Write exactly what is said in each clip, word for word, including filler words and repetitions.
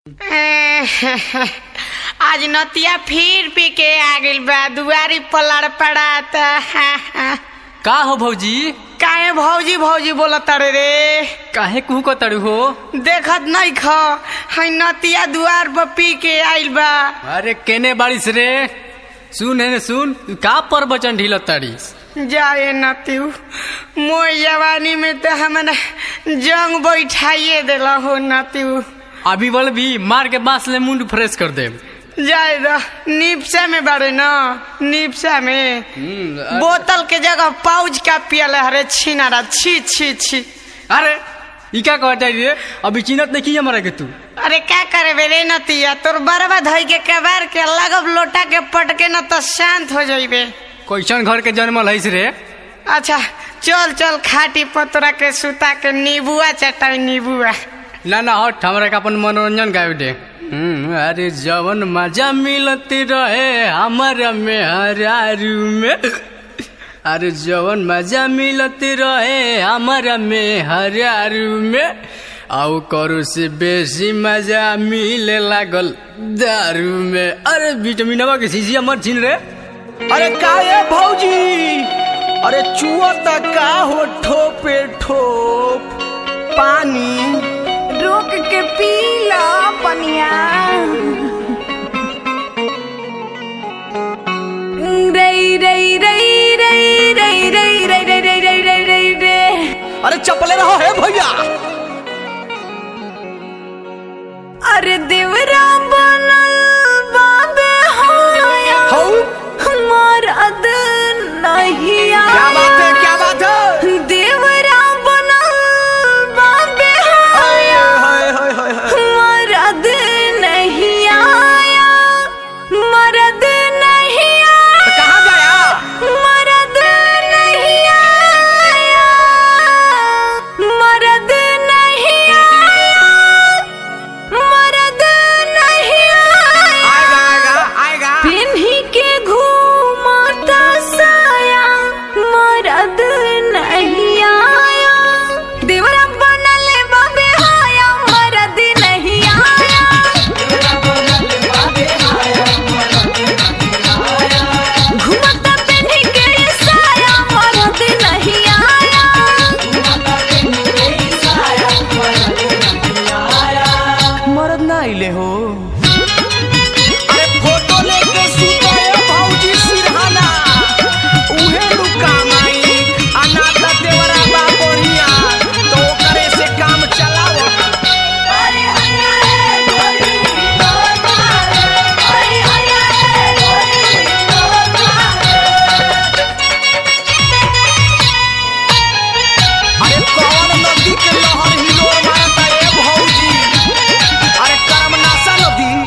आज नतिया फिर पी के आ गइल बा। दुआरी पलड़ पड़ाता। का हो भौजी? काहे भौजी भौजी बोलत तारे रे? काहे कुहू को तड़ू हो? देखत नहीं खो है नतिया दुआर पर पी के आइल बा। अरे केने बारिश रे? सुन है सुन, का पर बचन ढील ताड़ीस? जाए नतियू, मोर जवानी में तो हमने जंग बैठाइए दिला हो नतियू। अभी बोल भी मार के बांस ले मुंड फ्रेश कर दे। जाए निपसा में बारे ना, निपसा में बोतल के जगह पाउच का पियल हरे छीना छी छी छी। अरे ई क्या कहता रे? अभी चिन्हत नहीं की हमारा के तू? अरे क्या करे बेरे नतिया, तोर बरबा धोई के कबार के लगब लोटा के पटके न तो शांत हो जाइबे। कैसन घर के जन्मल है रे? अच्छा चल चल खाटी पतरा के सुता के नीबुआ चटाई नीबुआ। ना ना हट, हमारा का अपन मनोरंजन गावे दे। अरे जवन मजा मिलती रहे हमारा में हरारू में, अरे जवन मजा मिलती रहे हमारा में हरारू में, आओ करो से बेसी मजा मिले लागल दारू में। अरे विटामिनवा के शीशिया मत छीन रे। अरे का ये भौजी, अरे चुआ तक का हो ठोपे ठोप पानी रोक के पीला पनिया। रई रई रई रई रई रई रई रई रई रई रई रई रे। अरे चपले रहो है भैया। अरे देवरा बनल बाबे हाया हो हमार अद नहीं आया। क्या बात है, क्या बात है? देवरा बनल बाबे हाया हाय हाय हाय हाय। मरद नहीं आया, मरद नहीं आया। कहाँ गया? मरद नहीं आया, मरद नहीं आया, मरद नहीं आया। आएगा आएगा आएगा। पिन्ही के घूमता साया, मरद नहीं आया। देवरा बनल बाबे हाया, मरद नहीं आया। घूमता पिन्ही के साया, मरद नहीं आया। मरद ना आइले हो। अरे फोटो लेके सुताए भौजी सिरहाना, उहे लुका माई अनाथ देवरा बा बढ़िया, तो करे से काम चलाओ। अरे कौन नदी के लहर हिलोर मारता ए भौजी? अरे करमनासा नदी।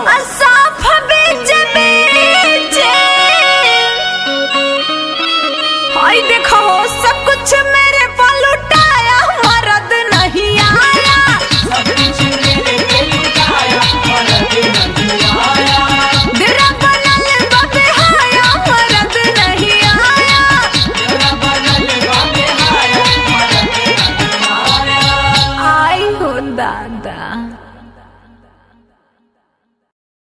सुनाओ।